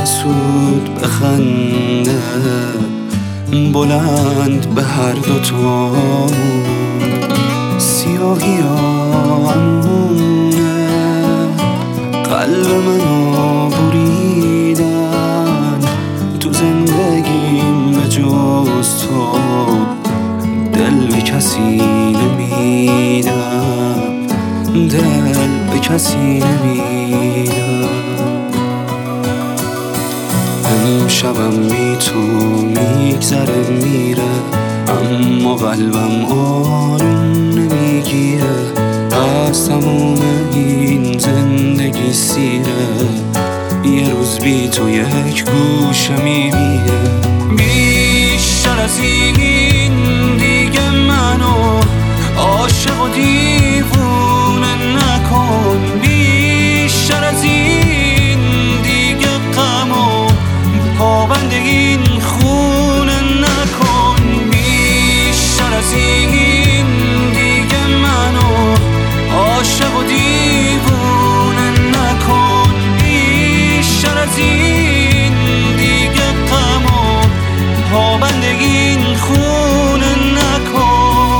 سود بخنده بلند به هر دوتامون. سیاهی همونه قلب منو بریدن، تو زندگیم به جز تو دل به کسی نمیدم، دل به کسی نمیدم. امشبم بی تو میگذره میره، اما قلبم آروم نمیگیره. از تموم این زندگی سیره، یه روز بی تو یک گوشه میمیره. بیشتر از این دیگه منو عاشق و دیوونه نکن، بیشتر از این دیگه غم و پابند این خونه نکن، بیشتر از این دیگه منو عاشق و دیوونه نکن، بیشتر از این دیگه غم و پابند این خونه نکن.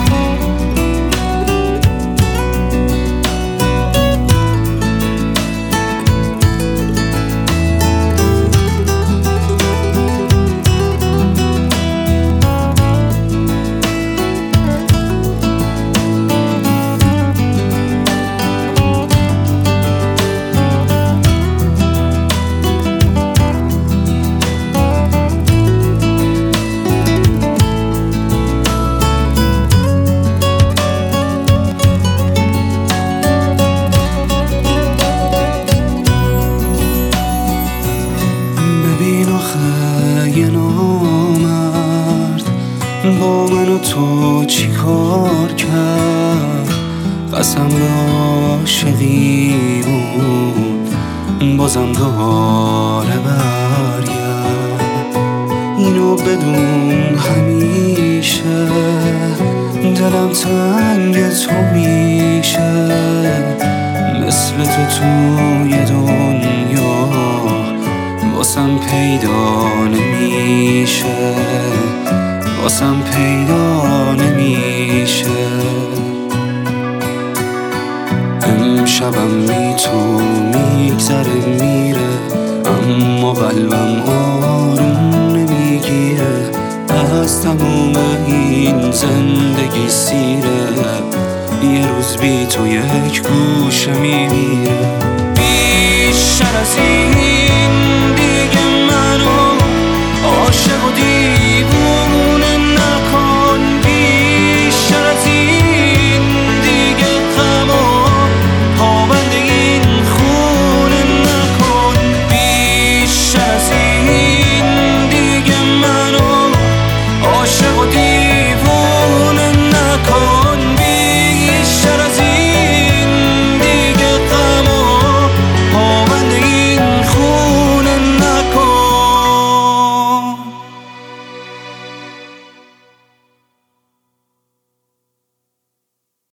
یه نامرد با من و تو چی کار کرد؟ قسم عاشقی بود بازم دوباره برگرد. اینو بدون همیشه دلم تنگ تو میشه، مثل تو توی دنیا واسم پیدا نمیشه، واسم پیدا نمیشه. امشبم بی تو میگذره میره، اما قلبم آروم نمیگیره. از تموم این زندگی سیره، یه روز بی تو یک گوشه میمیره. بیشتر از این